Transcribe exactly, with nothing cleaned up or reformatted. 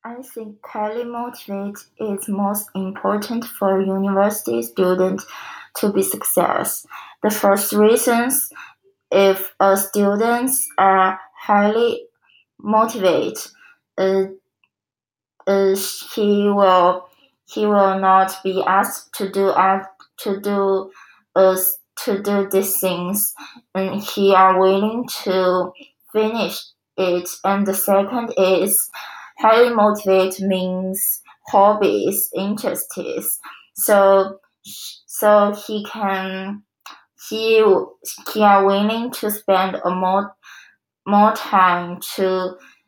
I think highly motivate is most important for university students to be success. The first reasons, if a students are highly motivated, uh, uh, he will he will not be asked to do uh, to do uh, to do these things, and he are willing to finish it. And the second is highly motivated means hobbies, interests. So so he can he he are willing to spend a more more time to